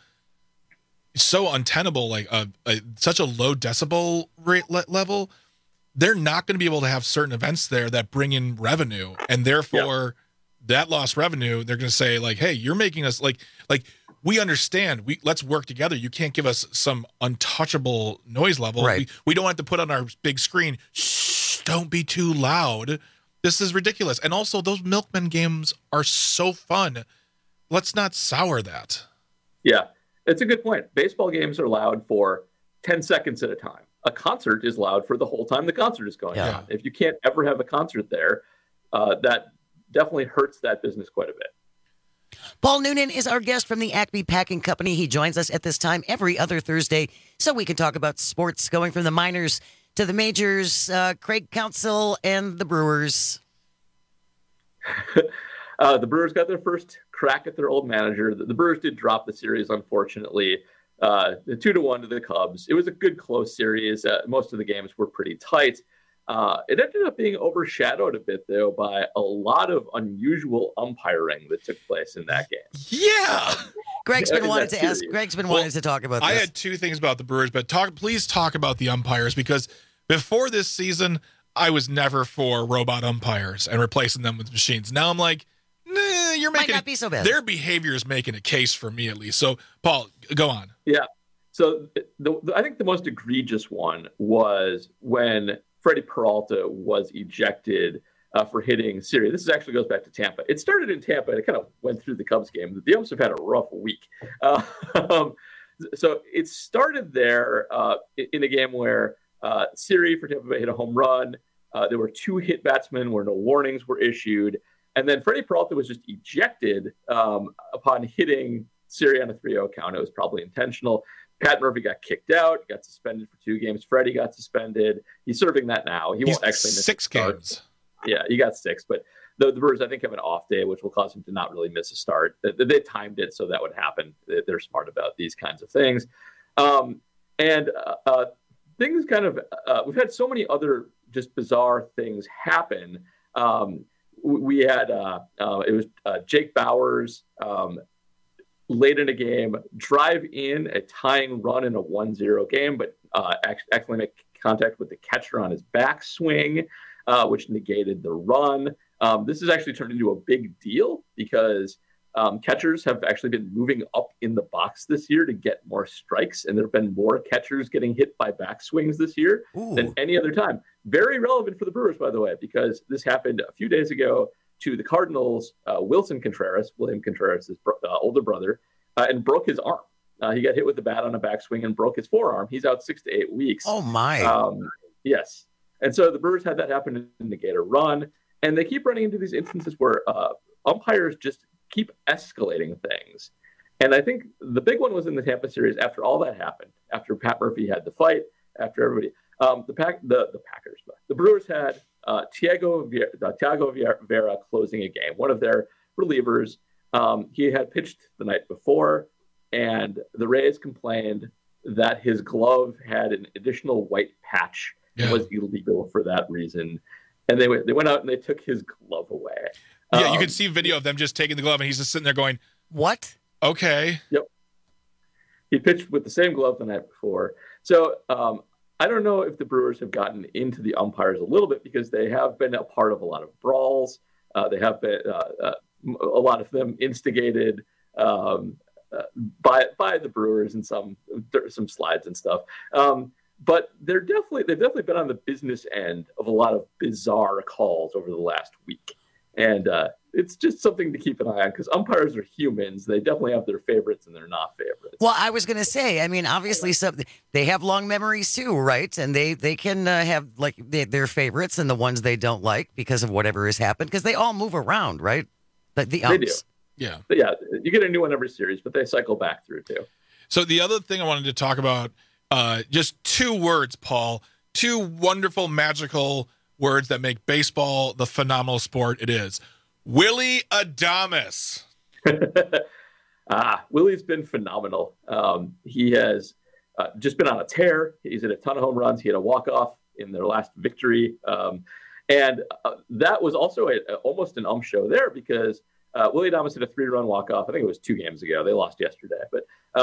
untenable, like such a low decibel rate level, they're not going to be able to have certain events there that bring in revenue, and therefore that lost revenue, they're going to say like, hey, you're making us like we understand, let's work together. You can't give us some untouchable noise level. Right. We don't have to put on our big screen, shh, don't be too loud. This is ridiculous. And also those Milkmen games are so fun. let's not sour that. Yeah, it's a good point. Baseball games are loud for 10 seconds at a time. A concert is loud for the whole time the concert is going on. If you can't ever have a concert there, that definitely hurts that business quite a bit. Paul Noonan is our guest from the Acme Packing Company. He joins us at this time every other Thursday so we can talk about sports going from the minors to the majors, Craig Counsell and the Brewers. The Brewers got their first crack at their old manager. The Brewers did drop the series, unfortunately, 2-1 to the Cubs. It was a good close series. Most of the games were pretty tight. It ended up being overshadowed a bit, though, by a lot of unusual umpiring that took place in that game. Yeah. Greg's been wanting to talk about this. I had two things about the Brewers, but please talk about the umpires, because before this season, I was never for robot umpires and replacing them with machines. Now I'm like, nah, you're making might not be so bad. Their behavior is making a case for me, at least. So, Paul, go on. Yeah. So I think the most egregious one was when Freddie Peralta was ejected for hitting Siri. This actually goes back to Tampa. It started in Tampa, and it kind of went through the Cubs game. The umps have had a rough week. So it started there in a game where Siri for Tampa Bay hit a home run. There were 2 hit batsmen where no warnings were issued. And then Freddie Peralta was just ejected upon hitting Siri on a 3-0 count. It was probably intentional. Pat Murphy got kicked out, got suspended for 2 games. Freddie got suspended. He's serving that now. He's won't actually miss 6 games. Yeah, he got 6. But the Brewers, I think, have an off day, which will cause him to not really miss a start. They timed it so that would happen. They're smart about these kinds of things. Things kind of we've had so many other just bizarre things happen. We had it was Jake Bauers late in a game drive in a tying run in a 1-0 game, but actually make contact with the catcher on his backswing, which negated the run. This has actually turned into a big deal because catchers have actually been moving up in the box this year to get more strikes, and there have been more catchers getting hit by backswings this year than any other time. Very relevant for the Brewers, by the way, because this happened a few days ago to the Cardinals, William Contreras' older brother, and broke his arm. He got hit with the bat on a backswing and broke his forearm. He's out 6 to 8 weeks. Oh, my. Yes. And so the Brewers had that happen to negate a run, and they keep running into these instances where umpires just keep escalating things. And I think the big one was in the Tampa series after all that happened, after Pat Murphy had the fight, after everybody. The Brewers had Thiago Vera closing a game, one of their relievers. He had pitched the night before, and the Rays complained that his glove had an additional white patch. It was illegal for that reason. And they went out and they took his glove away. Yeah, you can see video of them just taking the glove, and he's just sitting there going, "What? Okay." Yep. He pitched with the same glove the night before. So I don't know if the Brewers have gotten into the umpires a little bit because they have been a part of a lot of brawls. They have been a lot of them instigated by the Brewers and some slides and stuff. But they've definitely been on the business end of a lot of bizarre calls over the last week. And it's just something to keep an eye on because umpires are humans. They definitely have their favorites and their not favorites. Well, I was going to say, I mean, obviously they have long memories too, right? And they can have like their favorites and the ones they don't like because of whatever has happened because they all move around, right? The umps. They do. Yeah. But yeah, you get a new one every series, but they cycle back through too. So the other thing I wanted to talk about, just 2 words, Paul, 2 wonderful, magical words that make baseball the phenomenal sport it is. Willy Adames. Willie's been phenomenal. He has just been on a tear. He's hit a ton of home runs. He had a walk-off in their last victory. And that was also almost an show there because Willy Adames hit a 3-run walk-off. I think it was 2 games ago. They lost yesterday. But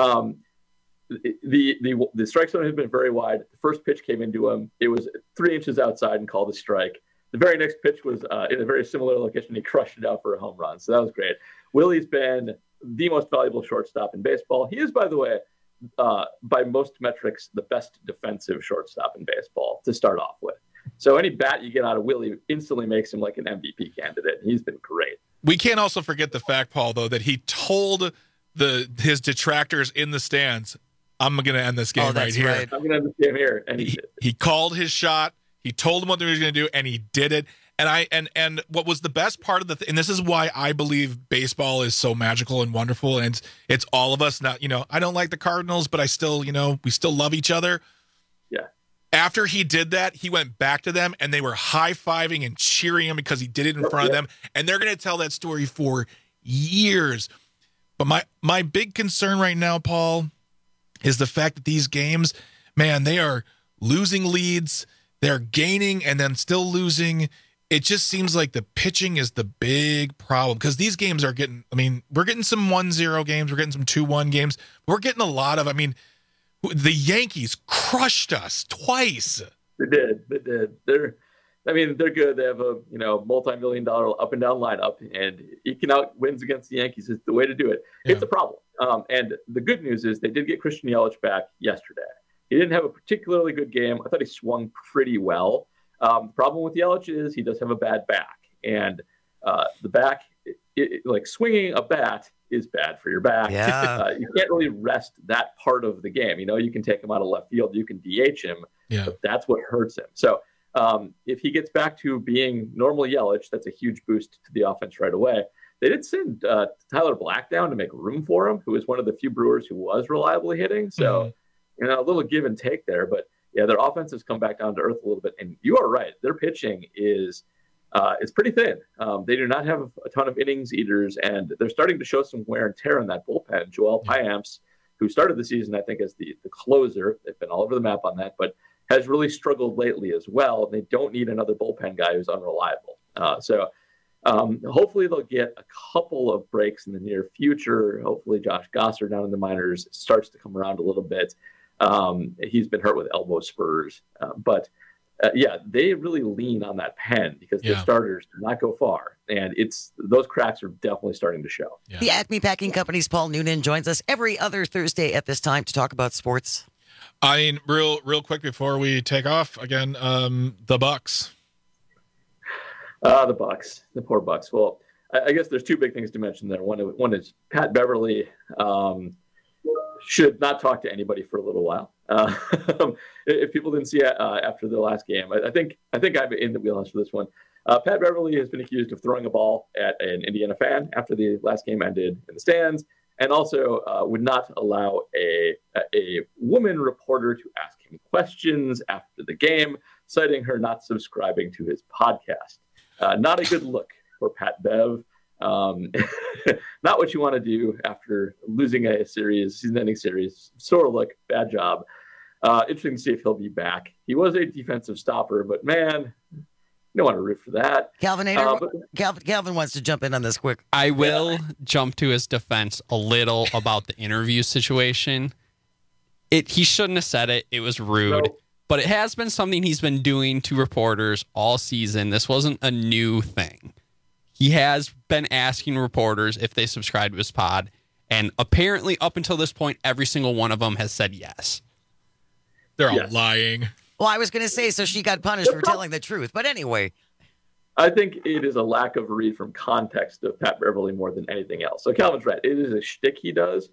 the strike zone has been very wide. The first pitch came into him. It was 3 inches outside and called a strike. The very next pitch was in a very similar location. He crushed it out for a home run. So that was great. Willie's been the most valuable shortstop in baseball. He is, by the way, by most metrics, the best defensive shortstop in baseball to start off with. So any bat you get out of Willie instantly makes him like an MVP candidate. He's been great. We can't also forget the fact, Paul, though, that he told his detractors in the stands, I'm going to end this game right here. I'm going to end this game here. And he called his shot. He told them what they were going to do, and he did it. And what was the best part of and this is why I believe baseball is so magical and wonderful, and it's all of us. Not, I don't like the Cardinals, but I still, we still love each other. Yeah. After he did that, he went back to them, and they were high-fiving and cheering him because he did it in front of them, and they're going to tell that story for years. But my big concern right now, Paul, is the fact that these games, man, they are losing leads, they're gaining and then still losing. It just seems like the pitching is the big problem because these games are getting, we're getting some 1-0 games, we're getting some 2-1 games, we're getting a lot of, the Yankees crushed us twice. They did. They're good. They have a, multi-million-dollar up and down lineup, and eking out wins against the Yankees is the way to do it. Yeah. It's a problem. And the good news is they did get Christian Yelich back yesterday. He didn't have a particularly good game. I thought he swung pretty well. The problem with Yelich is he does have a bad back, and the back, swinging a bat is bad for your back. Yeah. You can't really rest that part of the game. You can take him out of left field, you can DH him, but that's what hurts him. So if he gets back to being normal Yelich, that's a huge boost to the offense right away. They did send Tyler Black down to make room for him, who was one of the few Brewers who was reliably hitting. So, a little give and take there, but yeah, their offense has come back down to earth a little bit. And you are right. Their pitching is pretty thin. They do not have a ton of innings eaters, and they're starting to show some wear and tear in that bullpen. Joel Payamps, who started the season, I think, as the closer, they've been all over the map on that, but has really struggled lately as well. They don't need another bullpen guy who's unreliable. Hopefully they'll get a couple of breaks in the near future. Hopefully Josh Gosser down in the minors starts to come around a little bit. He's been hurt with elbow spurs, but they really lean on that pen because their starters do not go far, and those cracks are definitely starting to show. Yeah. The Acme Packing Company's Paul Noonan joins us every other Thursday at this time to talk about sports. Real quick before we take off again, the Bucks. The poor Bucks. Well, I guess there's two big things to mention there. One is Pat Beverly should not talk to anybody for a little while. If people didn't see it after the last game, I think I'm in the wheelhouse for this one. Pat Beverly has been accused of throwing a ball at an Indiana fan after the last game ended in the stands, and also would not allow a woman reporter to ask him questions after the game, citing her not subscribing to his podcast. Not a good look for Pat Bev. Not what you want to do after losing a season-ending series. Sore look, bad job. Interesting to see if he'll be back. He was a defensive stopper, but man, you don't want to root for that. Calvin wants to jump in on this quick. I will jump to his defense a little about the interview situation. He shouldn't have said it. It was rude. No. But it has been something he's been doing to reporters all season. This wasn't a new thing. He has been asking reporters if they subscribe to his pod, and apparently up until this point, every single one of them has said yes. They're all lying. Well, I was going to say, so she got punished for telling the truth. But anyway. I think it is a lack of read from context of Pat Beverly more than anything else. So Calvin's right. It is a shtick he does.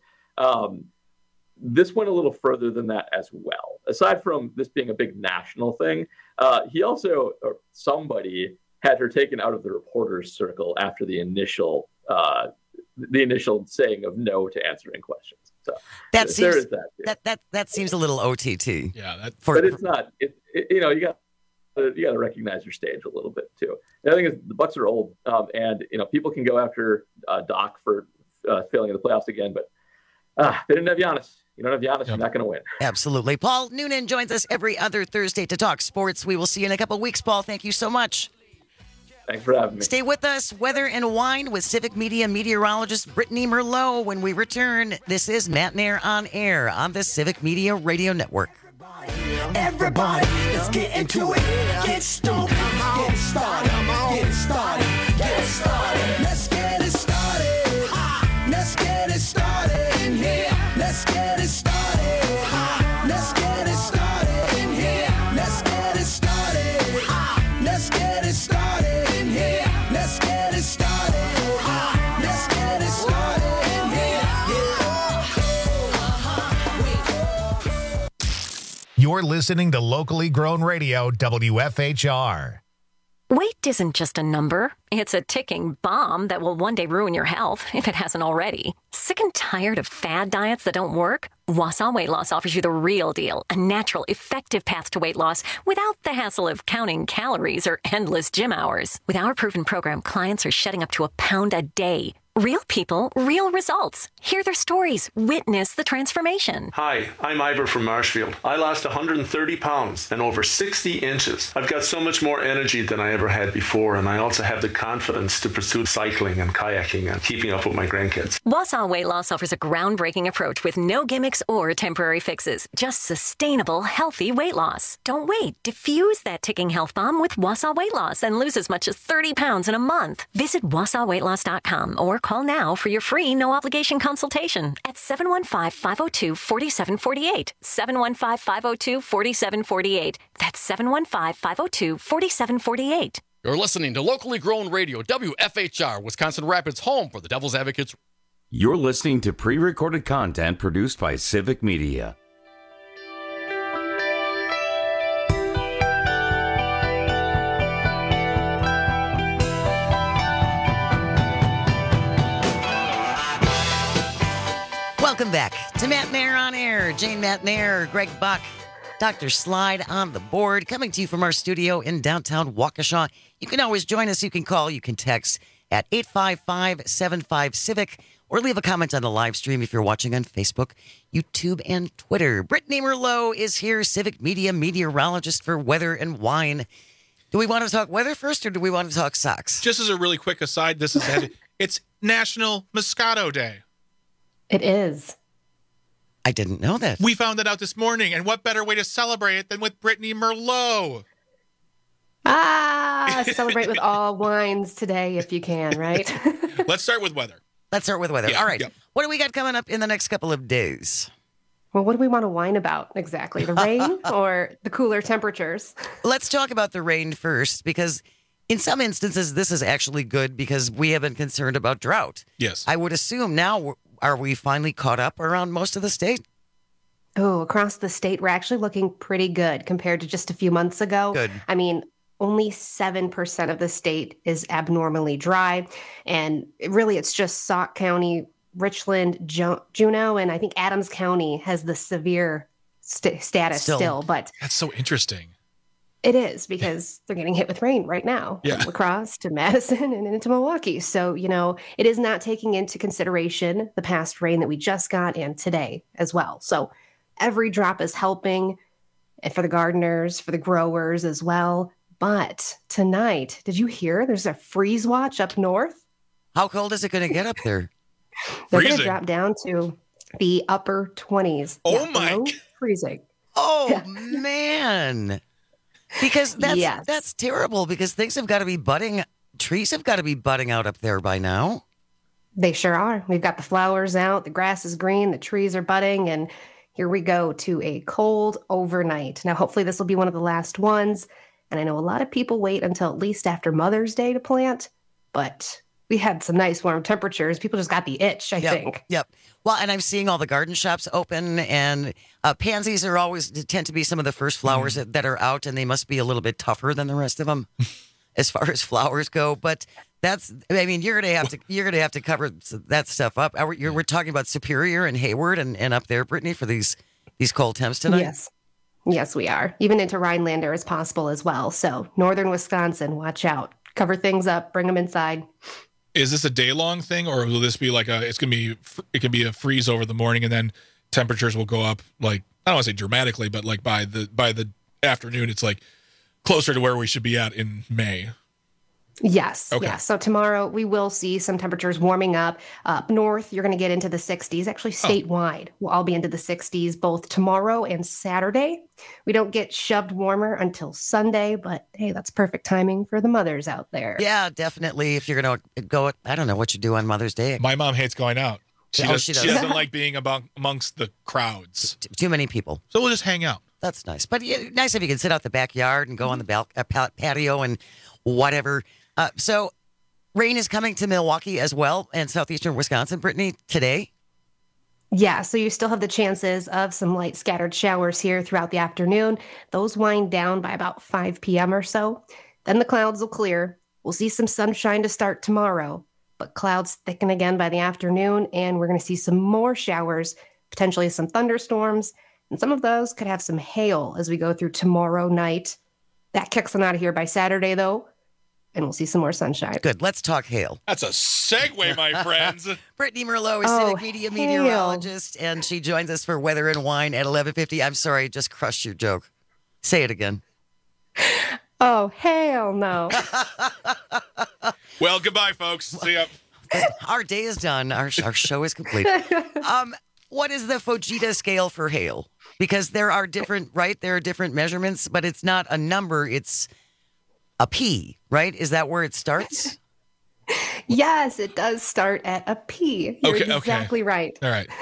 This went a little further than that as well. Aside from this being a big national thing, he also, or somebody, had her taken out of the reporter's circle after the initial saying of no to answering questions. So that seems a little OTT. Yeah, but it's not. You got to recognize your stage a little bit too. The other thing is the Bucks are old, and people can go after Doc for failing in the playoffs again, but they didn't have Giannis. You don't have Giannis, you're not going to win. Absolutely. Paul Noonan joins us every other Thursday to talk sports. We will see you in a couple weeks, Paul. Thank you so much. Thanks for having me. Stay with us, Weather and Wine with Civic Media meteorologist Brittany Merlot. When we return, this is Matt Nair on air on the Civic Media Radio Network. Everybody, let's get into it. Get stoked, get started, get started, get started. Let's get it started. Let's get it started in here. Let's get it started. Let's get it started in here. Let's get it started. Let's get it started in here. Let's get it started. You're listening to locally grown radio, WFHR. Weight isn't just a number. It's a ticking bomb that will one day ruin your health, if it hasn't already. Sick and tired of fad diets that don't work? Wausau Weight Loss offers you the real deal, a natural, effective path to weight loss without the hassle of counting calories or endless gym hours. With our proven program, clients are shedding up to 1 pound a day. Real people, real results. Hear their stories. Witness the transformation. Hi, I'm Ivor from Marshfield. I lost 130 pounds and over 60 inches. I've got so much more energy than I ever had before, and I also have the confidence to pursue cycling and kayaking and keeping up with my grandkids. Wausau Weight Loss offers a groundbreaking approach with no gimmicks or temporary fixes. Just sustainable, healthy weight loss. Don't wait. Diffuse that ticking health bomb with Wausau Weight Loss and lose as much as 30 pounds in a month. Visit wausauweightloss.com or call now for your free no-obligation consultation at 715-502-4748. 715-502-4748. That's 715-502-4748. You're listening to locally grown radio, WFHR, Wisconsin Rapids, home for the Devil's Advocates. You're listening to pre-recorded content produced by Civic Media. Welcome back to Matt Nair on Air. Jane Matt Nair, Greg Buck, Dr. Slide on the board, coming to you from our studio in downtown Waukesha. You can always join us. You can call, you can text at 855-75-CIVIC, or leave a comment on the live stream if you're watching on Facebook, YouTube, and Twitter. Brittany Merlot is here, Civic Media meteorologist for Weather and Wine. Do we want to talk weather first, or do we want to talk socks? Just as a really quick aside, it's National Moscato Day. It is. I didn't know that. We found that out this morning, and what better way to celebrate it than with Brittany Merlot? Celebrate with all wines today if you can, right? Let's start with weather. Yeah, all right. Yeah. What do we got coming up in the next couple of days? Well, what do we want to whine about exactly? The rain or the cooler temperatures? Let's talk about the rain first, because in some instances, this is actually good because we have been concerned about drought. Yes. I would assume now, are we finally caught up around most of the state? Oh, across the state, we're actually looking pretty good compared to just a few months ago. Good. I mean, only 7% of the state is abnormally dry. And really, it's just Sauk County, Richland, Juneau, and I think Adams County has the severe status still. But that's so interesting. It is, because they're getting hit with rain right now. Yeah. From La Crosse to Madison and into Milwaukee. So, it is not taking into consideration the past rain that we just got and today as well. So every drop is helping, and for the gardeners, for the growers as well. But tonight, did you hear there's a freeze watch up north? How cold is it going to get up there? They're going to drop down to the upper 20s. Oh, my. Freezing. Oh, man. Because that's terrible, because things have got to be budding. Trees have got to be budding out up there by now. They sure are. We've got the flowers out. The grass is green. The trees are budding. And here we go to a cold overnight. Now, hopefully this will be one of the last ones. And I know a lot of people wait until at least after Mother's Day to plant. But we had some nice warm temperatures. People just got the itch, I think. Yep. Well, and I'm seeing all the garden shops open, and pansies tend to be some of the first flowers that are out, and they must be a little bit tougher than the rest of them as far as flowers go. But you're gonna have to cover that stuff up. We're talking about Superior and Hayward and up there, Brittany, for these cold temps tonight. Yes, we are. Even into Rhinelander is possible as well. So northern Wisconsin, watch out. Cover things up. Bring them inside. Is this a day-long thing, or will this be like it can be a freeze over the morning, and then temperatures will go up, like, I don't want to say dramatically, but like by the afternoon, it's like closer to where we should be at in May? Yes. Okay. Yes. So tomorrow we will see some temperatures warming up. Up north, you're going to get into the 60s. Actually, statewide, we'll all be into the 60s both tomorrow and Saturday. We don't get shoved warmer until Sunday, but hey, that's perfect timing for the mothers out there. Yeah, definitely. If you're going to go, I don't know what you do on Mother's Day. My mom hates going out. She doesn't like being amongst the crowds. Too many people. So we'll just hang out. That's nice. But nice if you can sit out the backyard and go on the patio and whatever. So rain is coming to Milwaukee as well and southeastern Wisconsin, Brittany, today? Yeah, so you still have the chances of some light scattered showers here throughout the afternoon. Those wind down by about 5 p.m. or so. Then the clouds will clear. We'll see some sunshine to start tomorrow, but clouds thicken again by the afternoon, and we're going to see some more showers, potentially some thunderstorms, and some of those could have some hail as we go through tomorrow night. That kicks them out of here by Saturday, though, and we'll see some more sunshine. Good. Let's talk hail. That's a segue, my friends. Brittany Merlot is Civic Media meteorologist, and she joins us for Weather and Wine at 11:50. I'm sorry, just crushed your joke. Say it again. Oh, hell no. Well, goodbye, folks. See ya. Our day is done. Our show is complete. What is the Fujita scale for hail? Because there are different, right? There are different measurements, but it's not a number. It's a P, right? Is that where it starts? Yes, it does start at a P. You're exactly right. All right.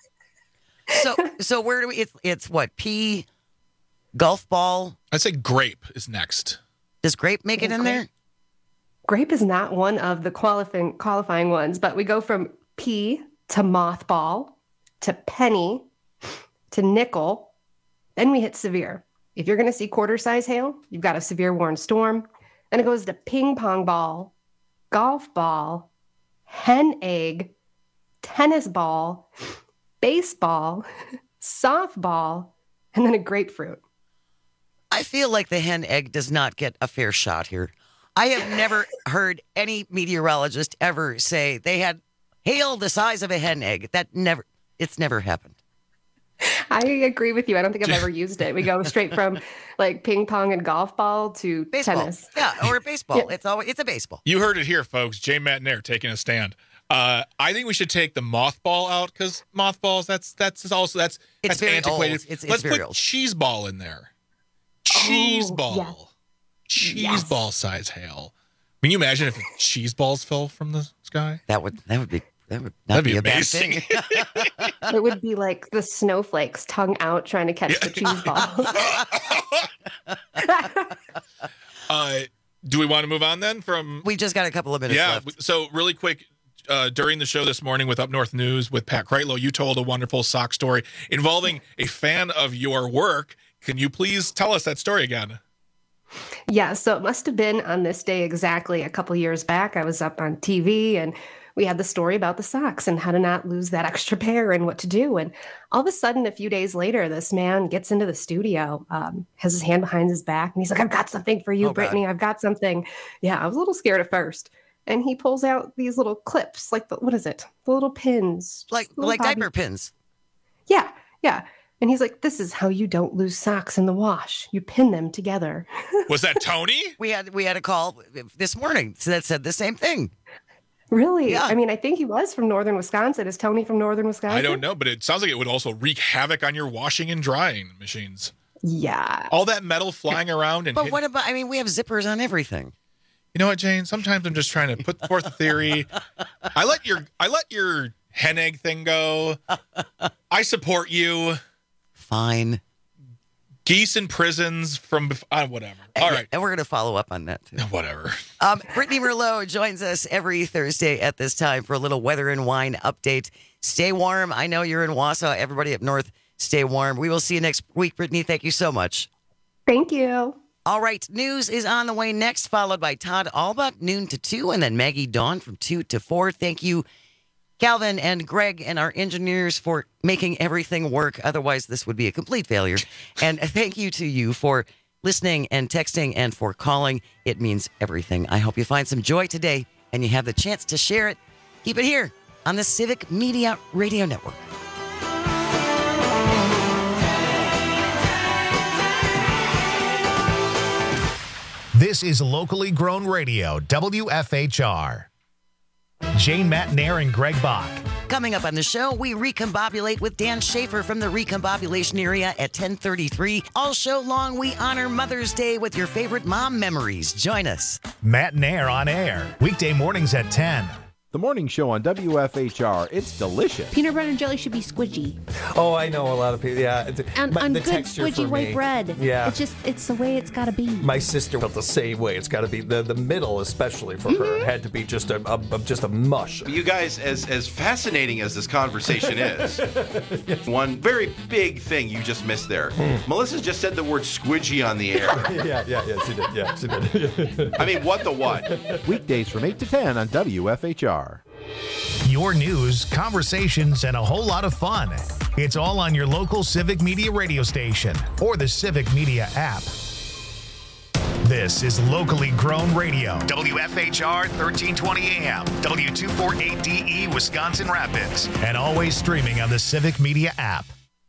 So where do we? It's what, P, golf ball? I'd say grape is next. Does grape make it in there? Grape is not one of the qualifying ones, but we go from P to mothball to penny to nickel. Then we hit severe. If you're going to see quarter size hail, you've got a severe warned storm. Then it goes to ping pong ball, golf ball, hen egg, tennis ball, baseball, softball, and then a grapefruit. I feel like the hen egg does not get a fair shot here. I have never heard any meteorologist ever say they had hail the size of a hen egg. It's never happened. I agree with you. I don't think I've ever used it. We go straight from like ping pong and golf ball to tennis. Yeah, or baseball. Yeah. It's a baseball. You heard it here, folks. Jay Matt Nair taking a stand. I think we should take the mothball out because mothballs. That's antiquated. Old. Let's very put old. cheese ball in there. Cheese ball. Yeah. Cheese ball size hail. Can you imagine if cheese balls fell from the sky? That would not That'd be be a bad amazing. thing. It would be like the snowflakes tongue out trying to catch the cheese balls. Do we want to move on then from... We just got a couple of minutes left. So really quick, during the show this morning with Up North News with Pat Kreitlow, you told a wonderful sock story involving a fan of your work. Can you please tell us that story again? Yeah, so it must have been on this day exactly a couple years back. I was up on TV and we had the story about the socks and how to not lose that extra pair and what to do. And all of a sudden, a few days later, this man gets into the studio, has his hand behind his back, and he's like, I've got something for you, Brittany. God. I've got something. Yeah, I was a little scared at first. And he pulls out these little clips, like, what is it? The little pins. Like diaper pins. Yeah. And he's like, this is how you don't lose socks in the wash. You pin them together. Was that Tony? We had a call this morning that said the same thing. Really? Yeah. I mean, I think he was from northern Wisconsin. Is Tony from northern Wisconsin? I don't know, but it sounds like it would also wreak havoc on your washing and drying machines. Yeah. All that metal flying around. But what about, we have zippers on everything. You know what, Jane? Sometimes I'm just trying to put forth a theory. I let your hen egg thing go. I support you. Fine. Geese in prisons from whatever. All right. And we're going to follow up on that, too. Whatever. Brittany Merlot joins us every Thursday at this time for a little weather and wine update. Stay warm. I know you're in Wausau. Everybody up north, stay warm. We will see you next week, Brittany. Thank you so much. Thank you. All right. News is on the way next, followed by Todd Alba, noon to 2, and then Maggie Dawn from 2 to 4. Thank you, Calvin and Greg and our engineers, for making everything work. Otherwise, this would be a complete failure. And thank you to you for listening and texting and for calling. It means everything. I hope you find some joy today and you have the chance to share it. Keep it here on the Civic Media Radio Network. This is locally grown radio, WFHR. Jane Matt Nair and Greg Bach. Coming up on the show, we recombobulate with Dan Schaefer from the recombobulation area at 10:33. All show long, we honor Mother's Day with your favorite mom memories. Join us. Matt Nair on air, weekday mornings at 10. The morning show on WFHR. It's delicious. Peanut butter and jelly should be squidgy. Oh, I know a lot of people. Yeah. On the good texture squidgy for white me. bread. Yeah. It's the way it's got to be. My sister felt the same way. It's got to be the middle, especially for her, had to be just a mush. You guys, as fascinating as this conversation is, one very big thing you just missed there. Melissa just said the word squidgy on the air. Yeah, she did. I mean, what the what? Weekdays from 8 to 10 on WFHR. Your news, conversations, and a whole lot of fun. It's all on your local Civic Media radio station or the Civic Media app. This is locally grown radio. WFHR 1320 AM, W248DE, Wisconsin Rapids, and always streaming on the Civic Media app.